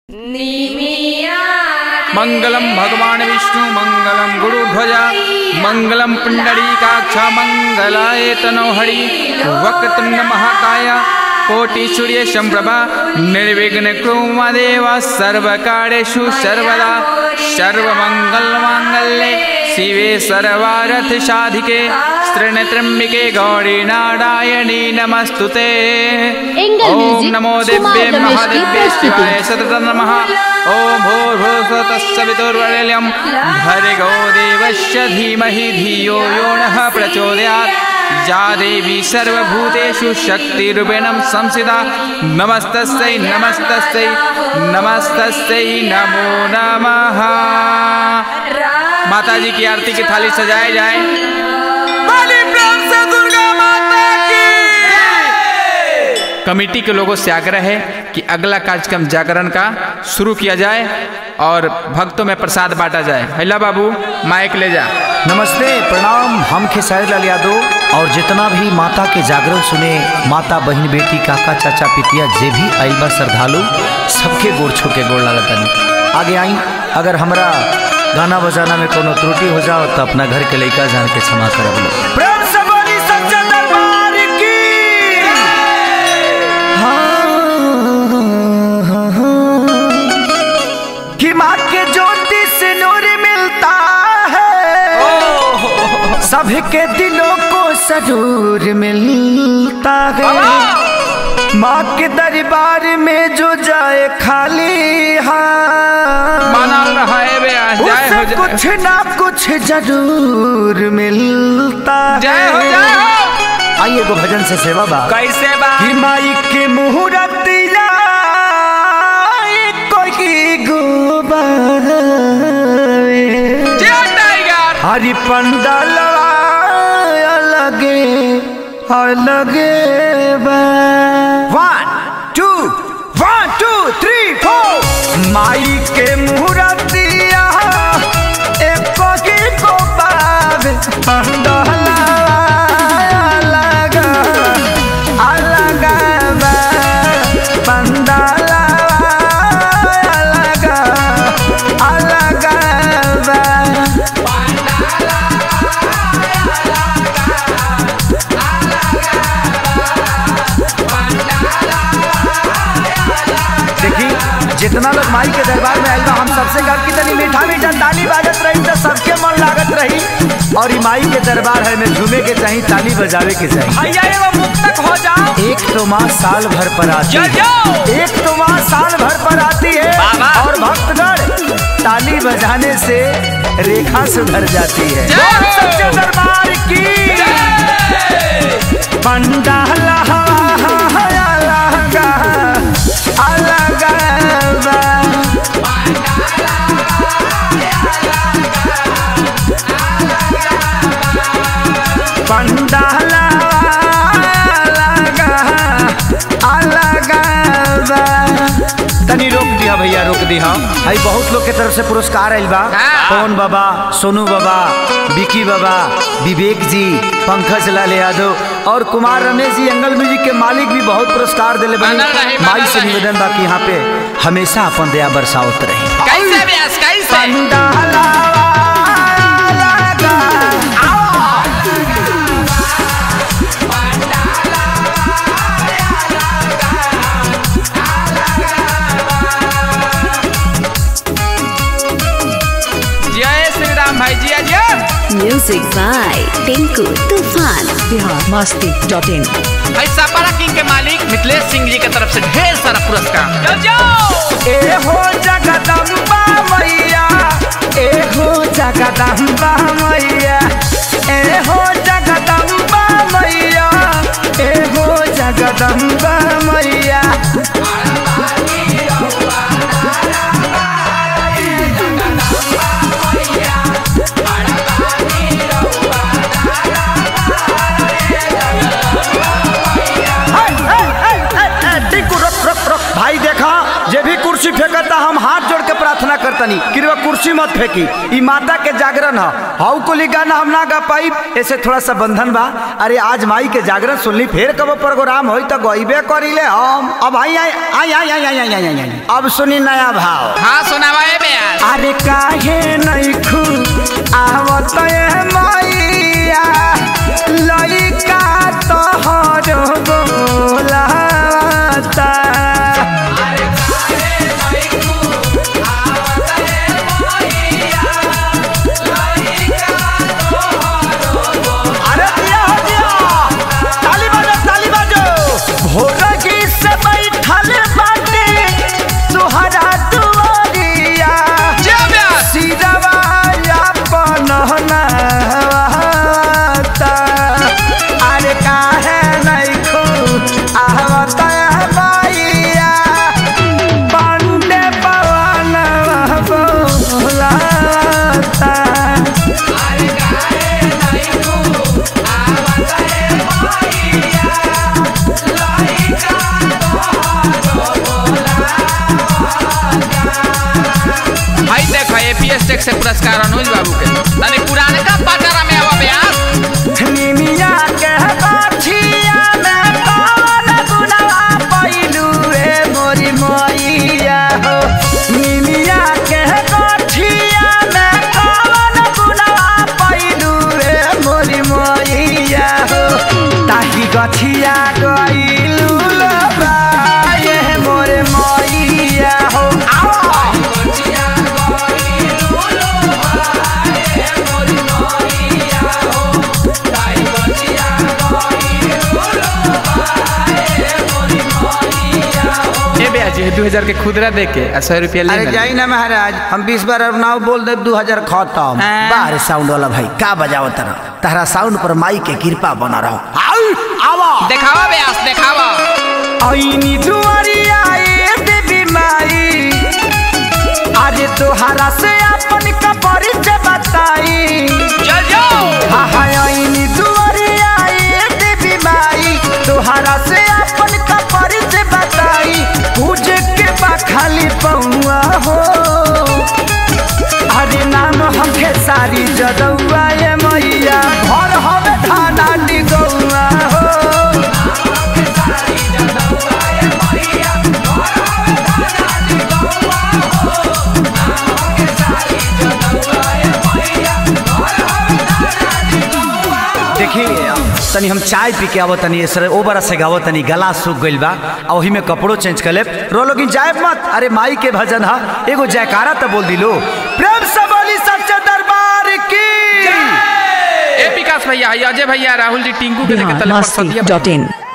मंगलम भगवान विष्णु मंगलम गुरुध्वज मंगलम पुंडरीकाक्ष मंगलाय तनोहरि वक्रतुंड महाकाय कोटि सूर्य संप्रभा निर्विघ्न कुरुदेव सर्वकार्येषु सर्वदा सर्वमंगल मांगल्ये शिवे सर्वार्थ साधिके त्र्यंबके गौरी नारायणी नमस्तुते। ओम नमो देव्ये महादेव्ये शिवाय सतत नमः। ओम भूर्भुवस्सवितुर्वरेण्यं भर्गो देवस्य धीमहि धियो यो नः प्रचोदयात्। या देवी सर्वभूतेषु शक्तिरूपेण संस्थिता नमस्तस्यै नमस्तस्यै नमस्तस्यै नमो नमः। माता जी की आरती की थाली सजाई जाए। कमेटी के लोगों से आग्रह है कि अगला कार्यक्रम जागरण का शुरू किया जाए और भक्तों में प्रसाद बांटा जाए। हैला बाबू माइक ले जा। नमस्ते प्रणाम, हम खेसारी लाल यादव और जितना भी माता के जागरण सुने माता बहन बेटी काका चाचा पितिया जे भी आइल बा श्रद्धालु सबके गोड़ छू के गोड़ लागत। आगे आई, अगर हमरा गाना बजाना में कोनो त्रुटि हो जाओ तो अपना घर के लड़का जान के क्षमा करब लो। प्रेम से बोली सच्चा दरबार की। कि माँ के ज्योति से नूर मिलता है सबके दिलों को सरूर मिलता है। माँ के दरबार में जो जाए खाली उसे कुछ ना कुछ जरूर मिलता है। आइए को भजन से सेवा बा। कैसे बा? कि माई के मुहूर्तिया कोई गोबावे हरि पंडाल अलगे अलगे बा। 1 2 1 2 3 4 माई के मुहूर्तिया एक को पाव पंडाल अलग अलग बा। पंडाल अलग अलग बा। देखी जितना लोग माई के दरबार में आइल बा हम सबसे कह कि तनी मीठा मीठा ताली बाजत रही तो सबके मन लागत रही। और ई माई के दरबार है में झूमे के चाहिए, ताली बजावे के चाहिए। भैया एवं मुक्तक हो जाओ। एक तो माँ साल भर पर आती है, एक तो माँ साल भर पर आती है और भक्तगण ताली बजाने से रेखा सुधर जाती है। सच्चे दरबार की पंडाल अलग बा। पंडाल अलग बा। तनी रोक दिया भैया, रोक दिया। भाई बहुत लोग के तरफ से पुरस्कार आइल बा। पवन बाबा, सोनू बाबा, विकी बाबा, विवेक जी, पंकज लाल यादव और कुमार रमेश जी एंगल म्यूजिक के मालिक भी बहुत पुरस्कार दिले बने। माई से निवेदन बा कि यहाँ पे हमेशा अपन दया बरसावत रही। कैसे व्यास कैसे? पंडाल भाई जी आज म्यूजिक बाय टिंकू तूफान। biharmasti.in। ऐसा पारा किंग के मालिक मिथिलेश सिंह जी की तरफ से ढेर सारा पुरस्कार। ए हो जगदम्बा मैया, ए हो जगदम्बा मैया, ए हो जगदम्बा मैया, ए हो जगदम्बा मैया। भाई देखा जे भी सकता हम हाथ जोड़ के प्रार्थना करतनी कि रे कुर्सी मत फेंकी, ई माता के जागरण है। हाउ कोली गाना हम ना गा पाई, ऐसे थोड़ा सा बंधन बा। अरे आज माई के जागरण सुनली, फिर कब प्रोग्राम होई तो गईबे करिले हम। अब आई आई आई आई आई आई आई आई अब सुनी नया भाव। हाँ सुनावा ए बेयास। अरे काहे नहीं खू आवत मैया लइका तोहर बोलाता। से पुरस्कार अनुज बाबू के तने पुराने का पचारा में आवा ब्यास। निमिया के बाछिया में कौन गुनाह पैलू रे मोरी मैया हो। निमिया के बाछिया में कौन गुनाह पैलू रे मोरी मैया हो। ताही गछिया गइलू लोबाए मोरे मैया हो। जी 2000 के खुदरा दे के 100 रुपया ले। अरे जाई ना महाराज, हम 20 बार अब नाव बोल दे 2000 खत्म। बाहर साउंड वाला भाई का बजाओ तहरा साउंड पर माई के कृपा बना रहो। आवा देखावा ब्यास देखावा। आईनी दुआरिया ए देवी माई, आज तोहरा से अपन का परिचय बताई। चल जाओ। हां आईनी दुआरिया ए देवी माई, तोहरा से अपन का परिचय बताई। पूजे के बा खाली पौआ हो। हरे नाम हमके सारी जदौआ ये मैया, घर हवे थाना डिगौआ हो। देखिए तनी हम चाय पी के आवत तनी सर ओ बरा से गावत तनी, गला सूख गइल बा और ओही में कपड़ो चेंज कर ले रो लोग जाए मत। अरे माई के भजन हा, एगो जयकारा तो बोल दिलो। प्रेम से बोली सच्चे दरबार की। ए विकास भैया, अजय भैया, राहुल जी, टिंकू के लेके तले पर सदिया।